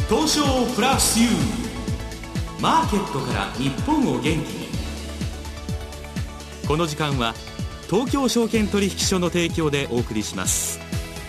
東証プラス U マーケットから日本を元気に。この時間は東京証券取引所の提供でお送りします。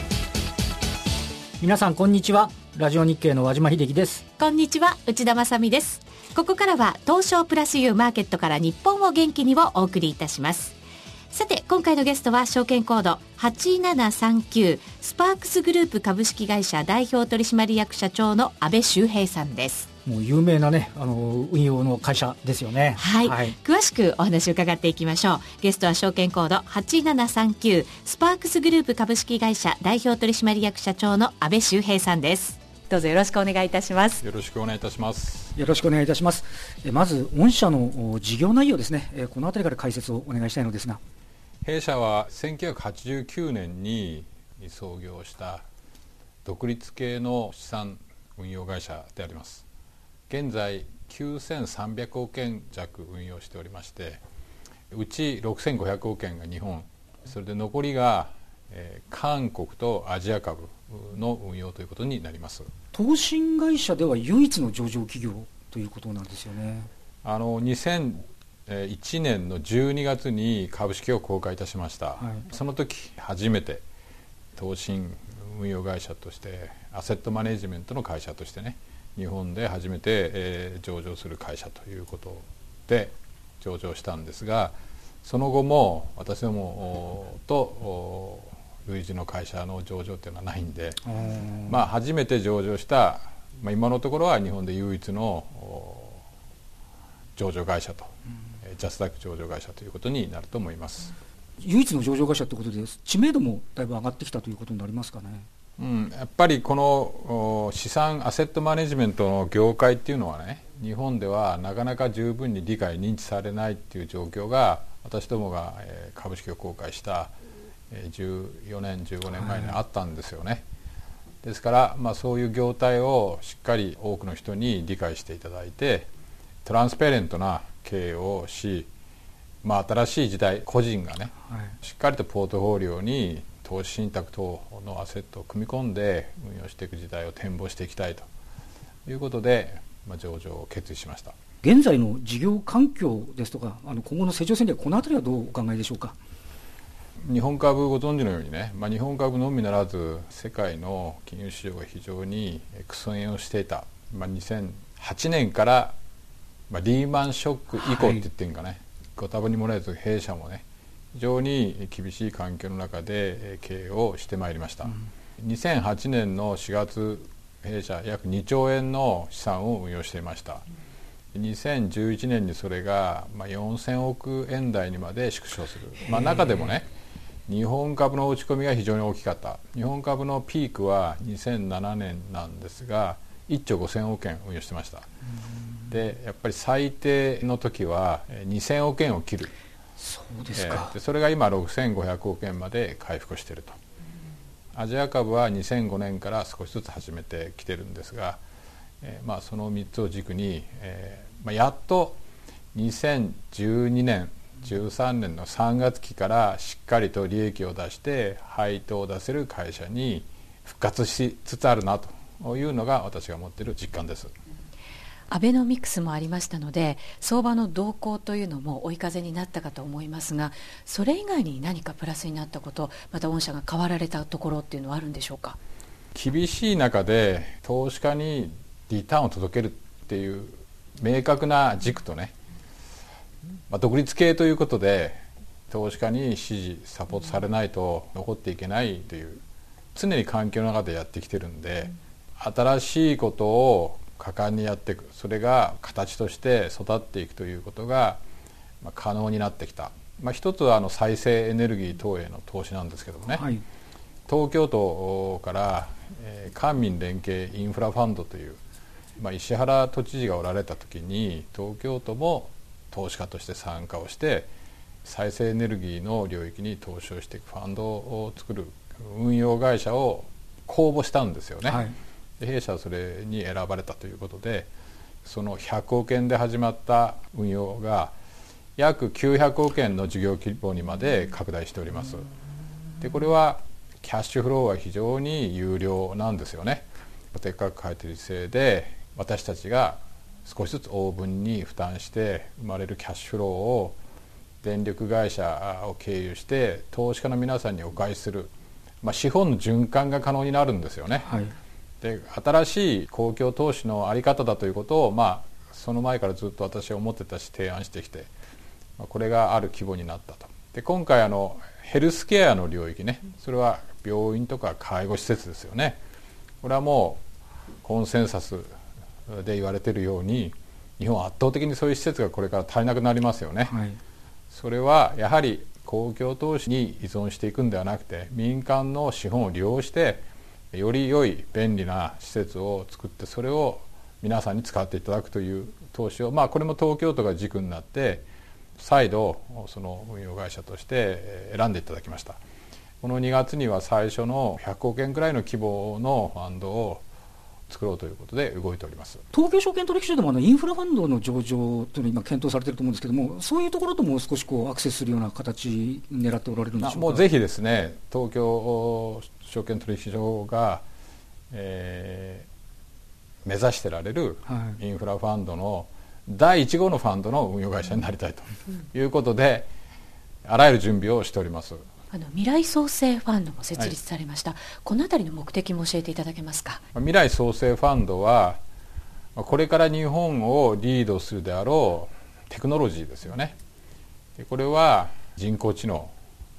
皆さんこんにちは。ラジオ日経の和島秀樹です。 こんにちは、内田まさみです。ここからは東証プラス U マーケットから日本を元気にをお送りいたします。さて、今回のゲストは証券コード8739スパークスグループ株式会社代表取締役社長の安倍修平さんです。 もう有名なね、運用の会社ですよね。 はい、詳しくお話を伺っていきましょう。ゲストは証券コード8739スパークスグループ株式会社代表取締役社長の安倍修平さんです。どうぞよろしくお願いいたします。 よろしくお願いいたします。 よろしくお願いいたします。まず御社の事業内容ですね、このあたりから解説をお願いしたいのですが。 弊社は1989年に創業した独立系の資産運用会社であります。現在9300億円弱運用しておりまして、うち6500億円が日本、それで残りが韓国とアジア株の運用ということになります。 投信会社では唯一の上場企業ということなんですよね。 2001年の12月に株式を公開いたしました。その時初めて投信運用会社としてアセットマネジメントの会社としてね、日本で初めて、上場する会社ということで上場したんですが、その後も私どもと類似の会社の上場というのはないんで、初めて上場した、今のところは日本で唯一の上場会社と、ジャスダック上場会社ということになると思います。 唯一の上場会社ということで知名度もだいぶ上がってきたということになりますかね。 やっぱりこの資産アセットマネジメントの業界っていうのはね、日本ではなかなか十分に理解認知されないっていう状況が、私どもが株式を公開した14年15年前にあったんですよね。ですから、そういう業態をしっかり多くの人に理解していただいて、トランスペレントな経営をし、新しい時代、個人がね、しっかりとポートフォリオに投資信託等のアセットを組み込んで運用していく時代を展望していきたいということで、上場を決意しました。 現在の事業環境ですとか、今後の成長戦略、このあたりはどうお考えでしょうか。日本株ご存知のようにね、日本株のみならず世界の金融市場が非常に苦戦をしていた、2008年から、リーマンショック以降って言っていいんかね、ご多分にもらえず弊社もね、非常に厳しい環境の中で経営をしてまいりました。2008年の4月、弊社約2兆円の資産を運用していました。2011年にそれが4000億円台にまで縮小する。中でもね、日本株の落ち込みが非常に大きかった。日本株のピークは2007年なんですが、1兆5000億円運用してました。でやっぱり最低の時は2000億円を切る。 そうですか。 それが今6500億円まで回復していると。アジア株は2005年から少しずつ始めてきてるんですが、その3つを軸に、やっと2012年13年の3月期からしっかりと利益を出して配当を出せる会社に復活しつつあるなというのが私が持っている実感です。 アベノミクスもありましたので、相場の動向というのも追い風になったかと思いますが、それ以外に何かプラスになったこと、また御社が変わられたところっていうのはあるんでしょうか。 厳しい中で投資家にリターンを届けるっていう明確な軸とね、独立系ということで投資家に支持サポートされないと残っていけないという常に環境の中でやってきてるんで、新しいことを果敢にやっていく、それが形として育っていくということが可能になってきた。一つは再生エネルギー等への投資なんですけどもね、東京都から官民連携インフラファンドという、石原都知事がおられた時に東京都も投資家として参加をして再生エネルギーの領域に投資をしていくファンドを作る運用会社を公募したんですよね。で弊社はそれに選ばれたということで、その100億円で始まった運用が約900億円の事業規模にまで拡大しております。でこれはキャッシュフローは非常に有料なんですよね。 定価格改定制で私たちが少しずつ応分に負担して生まれるキャッシュフローを電力会社を経由して投資家の皆さんにお返しする、資本の循環が可能になるんですよね、はい、で新しい公共投資の在り方だということを、その前からずっと私は思ってたし提案してきて、これがある規模になったと。で今回ヘルスケアの領域ね、それは病院とか介護施設ですよね。これはもうコンセンサスで言われているように日本は圧倒的にそういう施設がこれから足りなくなりますよね、はい、それはやはり公共投資に依存していくんではなくて民間の資本を利用してより良い便利な施設を作ってそれを皆さんに使っていただくという投資を、これも東京都が軸になって再度その運用会社として選んでいただきました。この2月には最初の100億円くらいの規模のファンドを作ろうということで動いております。 東京証券取引所でもインフラファンドの上場というのを今検討されていると思うんですけれども、そういうところとも少しアクセスするような形狙っておられるんでしょうか。 もうぜひですね、東京証券取引所が、目指してられるインフラファンドの第1号のファンドの運用会社になりたいということで、あらゆる準備をしております。 未来創生ファンドも設立されました、このあたりの目的も教えていただけますか。 未来創生ファンドはこれから日本をリードするであろうテクノロジーですよね。でこれは人工知能、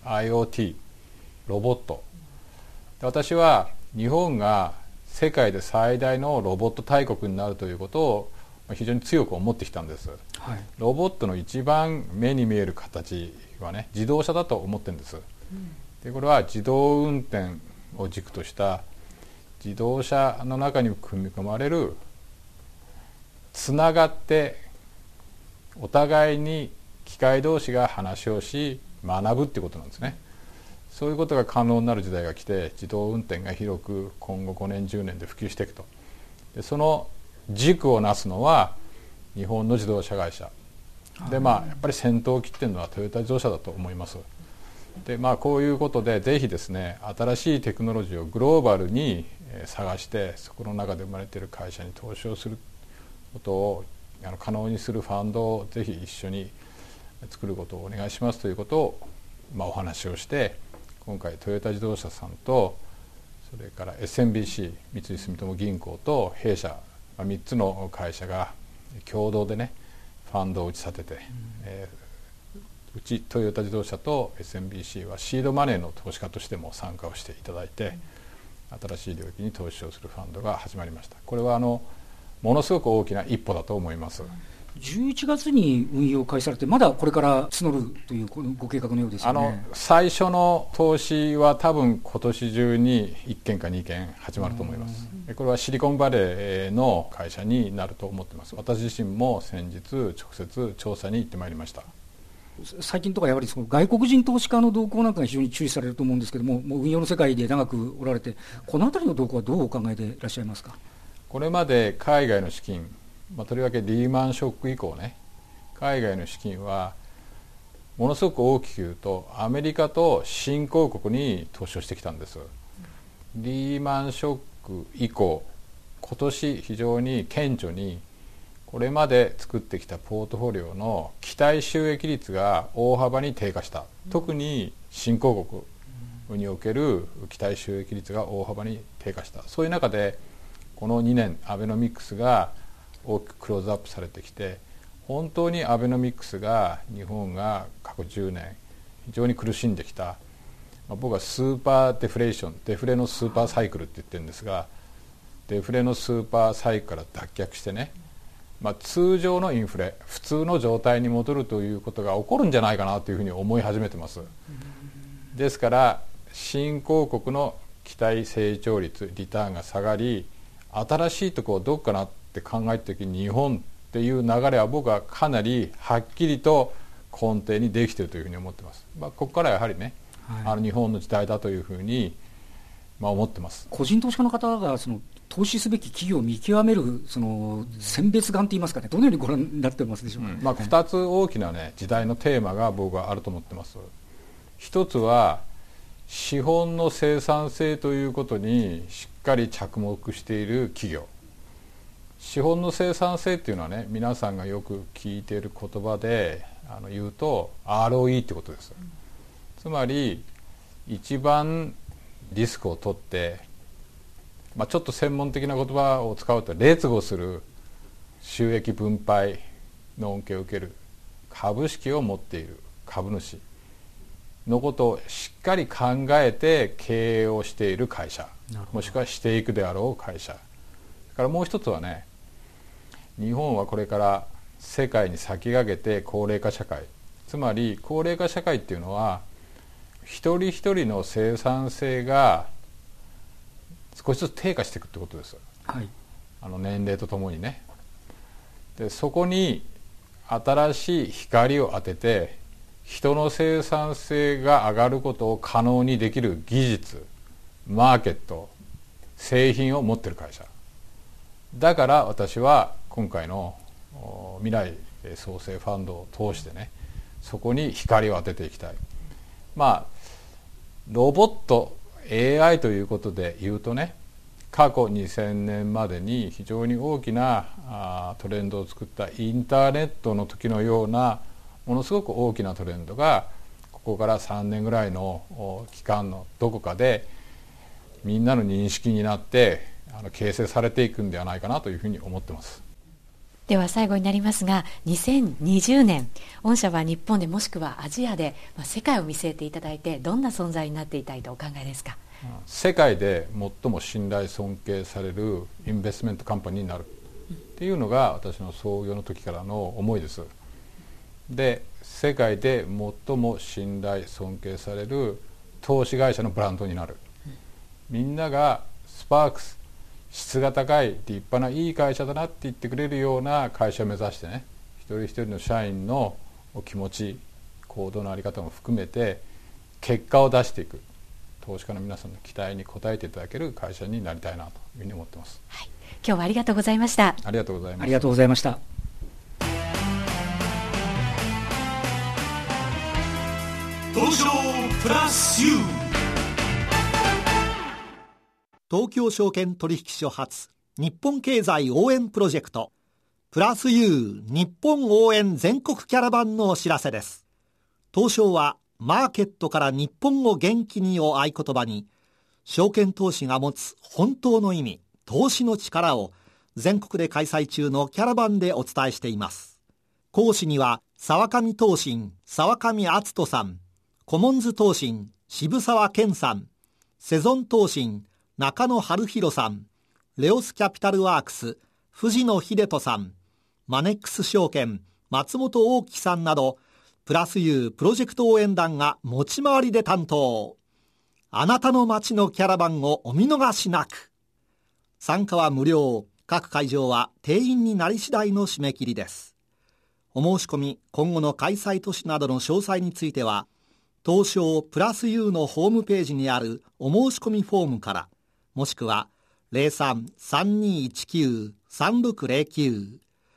IoT、 ロボットで、私は日本が世界で最大のロボット大国になるということを非常に強く思ってきたんです、はい、ロボットの一番目に見える形はね、自動車だと思ってるんです、でこれは自動運転を軸とした自動車の中に組み込まれるつながってお互いに機械同士が話をし学ぶっていうことなんですね。そういうことが可能になる時代が来て、自動運転が広く今後5年10年で普及していくと。でその軸をなすのは日本の自動車会社で、やっぱり先頭を切っているのはトヨタ自動車だと思います。でこういうことでぜひですね、新しいテクノロジーをグローバルに探してそこの中で生まれている会社に投資をすることを可能にするファンドをぜひ一緒に作ることをお願いしますということを、お話をして、今回トヨタ自動車さんとそれから SMBC 三井住友銀行と弊社3つの会社が共同でねファンドを打ち立てて、うちトヨタ自動車と SMBC はシードマネーの投資家としても参加をしていただいて、新しい領域に投資をするファンドが始まりました。これはものすごく大きな一歩だと思います。 11月に運用開始されて、まだこれから募るというご計画のようですよね。 最初の投資は多分今年中に1件か2件始まると思います。これはシリコンバレーの会社になると思っています。私自身も先日直接調査に行ってまいりました。 最近とかやはりその外国人投資家の動向なんかが非常に注視されると思うんですけれども、もう運用の世界で長くおられて、このあたりの動向はどうお考えでいらっしゃいますか。 これまで海外の資金、とりわけリーマンショック以降ね、海外の資金はものすごく大きく言うとアメリカと新興国に投資をしてきたんです。リーマンショック以降、今年非常に顕著にこれまで作ってきたポートフォリオの期待収益率が大幅に低下した。特に新興国における期待収益率が大幅に低下した。そういう中でこの2年アベノミクスが大きくクローズアップされてきて、本当にアベノミクスが日本が過去10年非常に苦しんできた、僕はスーパーデフレーション、デフレのスーパーサイクルって言ってるんですが、デフレのスーパーサイクルから脱却してね、通常のインフレ、普通の状態に戻るということが起こるんじゃないかなというふうに思い始めてます。ですから新興国の期待成長率、リターンが下がり、新しいところをどうかなって考えた時に日本っていう流れは僕はかなりはっきりと根底にできているというふうに思ってます。ここからやはりね、日本の時代だというふうに思ってます。 個人投資家の方が投資すべき企業を見極める選別眼といいますかね、どのようにご覧になってますでしょうか。 2つ大きな時代のテーマが僕はあると思ってます。一つは資本の生産性ということにしっかり着目している企業、資本の生産性っていうのはね、皆さんがよく聞いている言葉で言うと ROE ってことです。つまり一番リスクを取って、ちょっと専門的な言葉を使うと劣後する収益分配の恩恵を受ける株式を持っている株主のことをしっかり考えて経営をしている会社、もしくはしていくであろう会社。だからもう一つはね、日本はこれから世界に先駆けて高齢化社会、つまり高齢化社会っていうのは一人一人の生産性が少しずつ低下していくってことです、 はい、 年齢とともにね。でそこに新しい光を当てて人の生産性が上がることを可能にできる技術、マーケット、製品を持っている会社だから、私は今回の未来創生ファンドを通してね、そこに光を当てていきたい。ロボット AI ということで言うとね、過去2000年までに非常に大きなトレンドを作ったインターネットの時のようなものすごく大きなトレンドがここから3年ぐらいの期間のどこかでみんなの認識になって形成されていくんではないかなというふうに思ってます。 では最後になりますが、2020年御社は日本でもしくはアジアで、世界を見据えていただいてどんな存在になっていたいとお考えですか？ 世界で最も信頼尊敬されるインベストメントカンパニーになるっていうのが私の創業の時からの思いです。で世界で最も信頼尊敬される投資会社のブランドになる、みんながスパークス、質が高い立派ないい会社だなって言ってくれるような会社を目指してね、一人一人の社員の気持ち、行動の在り方も含めて結果を出していく、投資家の皆さんの期待に応えていただける会社になりたいなというふうに思ってます。 はい、今日はありがとうございました。 ありがとうございました。 ありがとうございました。 東証プラス U、 東京証券取引所発日本経済応援プロジェクトプラス U 日本応援全国キャラバンのお知らせです。東証はマーケットから日本を元気にを合言葉に、証券投資が持つ本当の意味、投資の力を全国で開催中のキャラバンでお伝えしています。講師には沢上東進沢上篤人さん、コモンズ東進渋沢健さん、セゾン東進中野春弘さん、レオスキャピタルワークス藤野秀人さん、マネックス証券松本大樹さんなど、プラス U プロジェクト応援団が持ち回りで担当。あなたの街のキャラバンをお見逃しなく。参加は無料。各会場は定員になり次第の締め切りです。お申し込み、今後の開催都市などの詳細については、東証プラス U のホームページにあるお申し込みフォームから、もしくは 03-3219-3609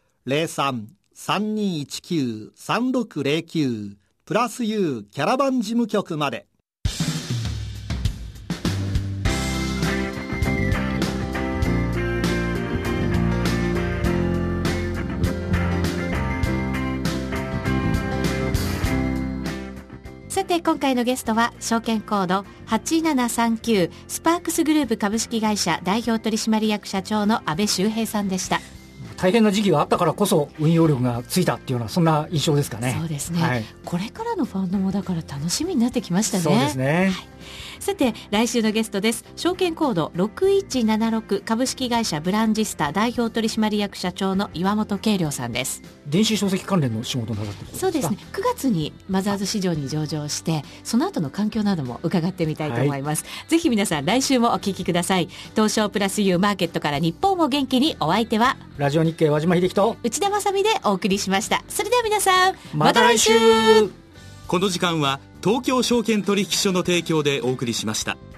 03-3219-3609 プラス U キャラバン事務局まで。 さて今回のゲストは証券コード8739スパークスグループ株式会社代表取締役社長の安倍修平さんでした。 大変な時期があったからこそ運用力がついたっていうような、そんな印象ですかね。 そうですね、 はい、 これからのファンドもだから楽しみになってきましたね。 そうですね、はい、 さて来週のゲストです。証券コード6176株式会社ブランジスタ代表取締役社長の岩本慶良さんです。 電子書籍関連の仕事をなさっているそうですね、9月にマザーズ市場に上場して、その後の環境なども伺ってみたいと思います、はい、ぜひ皆さん来週もお聞きください。東証プラス U マーケットから日本を元気に、お相手はラジオ日経和島秀樹と内田まさみでお送りしました。それでは皆さんまた来週。 この時間は東京証券取引所の提供でお送りしました。